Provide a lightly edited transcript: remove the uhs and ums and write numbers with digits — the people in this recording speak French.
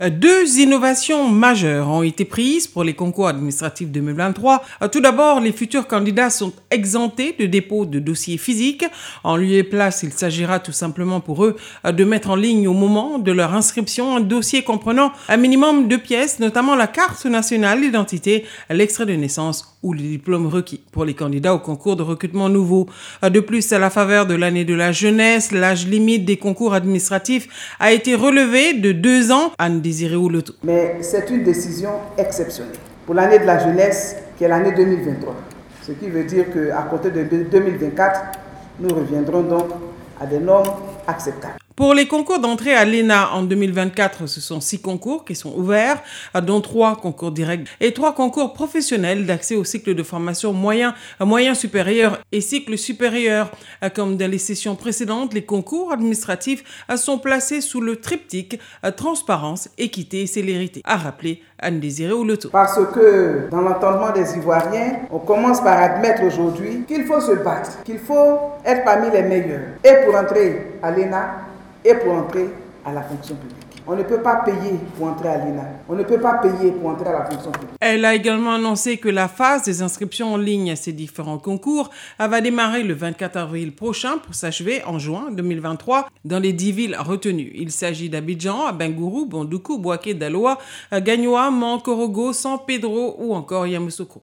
Deux innovations majeures ont été prises pour les concours administratifs 2023. Tout d'abord, les futurs candidats sont exemptés de dépôt de dossiers physiques. En lieu et place, il s'agira tout simplement pour eux de mettre en ligne au moment de leur inscription un dossier comprenant un minimum de pièces, notamment la carte nationale d'identité, l'extrait de naissance ou le diplôme requis pour les candidats au concours de recrutement nouveau. De plus, à la faveur de l'année de la jeunesse, l'âge limite des concours administratifs a été relevé de 2 ans. Anne-Désirée Ouloto. Mais c'est une décision exceptionnelle pour l'année de la jeunesse qui est l'année 2023. Ce qui veut dire qu'à compter de 2024, nous reviendrons donc à des normes acceptables. Pour les concours d'entrée à l'ENA en 2024, ce sont 6 concours qui sont ouverts, dont 3 concours directs et 3 concours professionnels d'accès au cycle de formation moyen supérieur et cycle supérieur. Comme dans les sessions précédentes, les concours administratifs sont placés sous le triptyque transparence, équité et célérité, a rappelé Anne-Désirée Ouloto. Parce que dans l'entendement des Ivoiriens, on commence par admettre aujourd'hui qu'il faut se battre, qu'il faut être parmi les meilleurs. Et pour entrer à l'ENA, et pour entrer à la fonction publique. On ne peut pas payer pour entrer à l'ENA. On ne peut pas payer pour entrer à la fonction publique. Elle a également annoncé que la phase des inscriptions en ligne à ces différents concours va démarrer le 24 avril prochain pour s'achever en juin 2023 dans les 10 villes retenues. Il s'agit d'Abidjan, Bengourou, Bondoukou, Bouaké, Daloa, Gagnoa, Mankorogo, San Pedro ou encore Yamoussoukro.